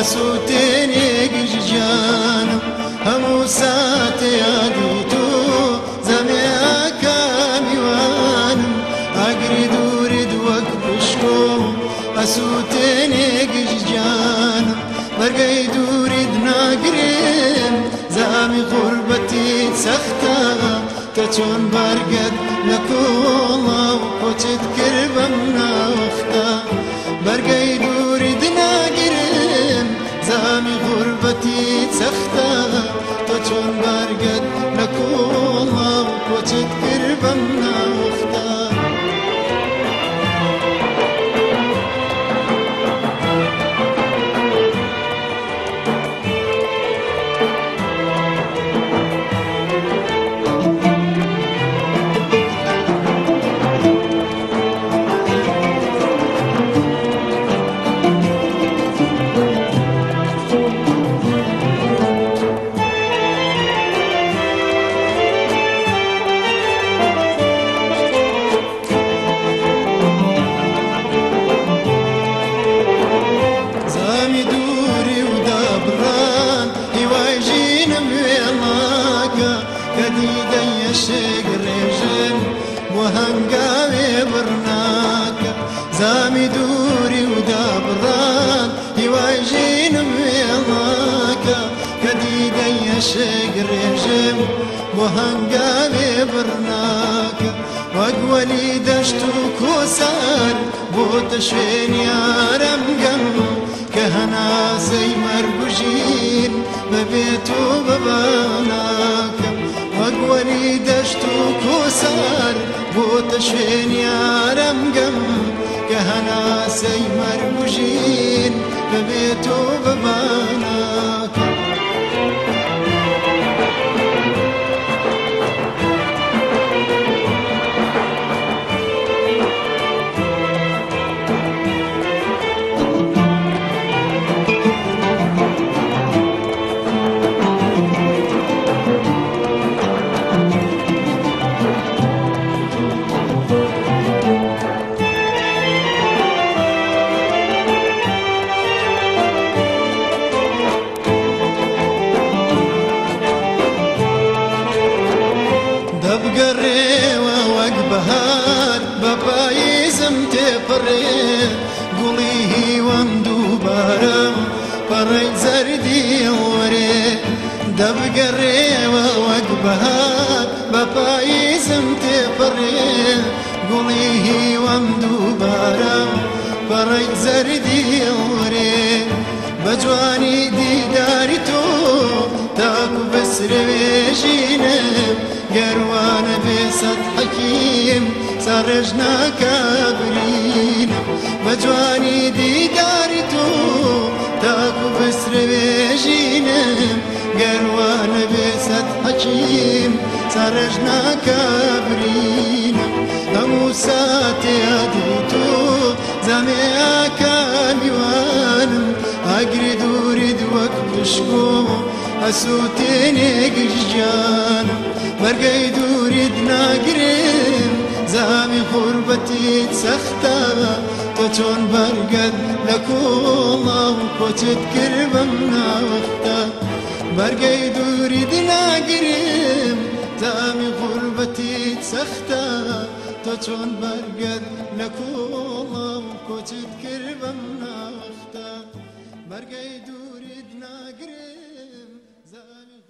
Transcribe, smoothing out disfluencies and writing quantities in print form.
ئەسووتێنێ گژجانم هەموو ساتێ یادی تۆ زەمێکە میوانم ئاگری دوورت وەک پشکۆم ئەسووتێنێ گژجانم بەرگەی دوورت ناگرێم زامی غوربەتیت سەختە کە چۆن بارگەت لە کۆڵە و کۆچت کرد بەم ناوەختە بەرگەی دوورت ناگرێم زامی غوربەتیت سەختە تۆ چۆن بارگەت لە کۆڵە و کۆچت کرد بەم ناوەختە وهنگاوێ بڕناکە زامی دووری و دابڕان هیوای ژینم وێڵاکە کە دیدەی یەشێک ڕێژم وهنگاوێ بڕناکە وەک وەلی دەشت و کۆسار بۆتە شوێن یارم گەم کە هەناسەی مەرگ و ژین بەبێت و بەباناکەم وەک وەلی دەشت و کۆسار بۆتە شوێن یارم گەم کە هەناسەی مەرگ و ژین بەبێت و بەباناکەم دەبگەڕێوە وەک بەهار بە پاییزم تێپەڕێ گوڵی هیوەم دووبارە پەڕەی زەردی وەرێ دەبگەڕێوە وەک بەهار بە پاییزم تێپەڕێ گوڵی هیوەم دووبارە پەڕەی زەردی وەرێ بە جوانی دیداری تۆ تاکو بەسرەوێژینم گەروانە بێ سەد حەکیم سەڕێژ ناکە برینم بە جوانی دیداری تۆ تاکو بەسرەوێژینم گەروانە بێ سەد حەکیم سەڕێژ ناکە برینم هەموو ساتێ یادی تۆ زەمێکە میوانم ئاگری دوورت وەک پشکۆ ئەسووتێنێ گژجانم بەرگەی دوورت ناگرێم زامی غوربەتیت سەختە تۆ چۆن بەرگەت لە کۆڵە و کۆچت کرد بەم ناوەختە بەرگەی دوورت ناگرێم زامی غوربەتیت سەختە تۆ چۆن بەرگەت لە کۆڵە و کۆچت کرد بەم ناوەختە بەرگەی دوورت ناگرێم زامی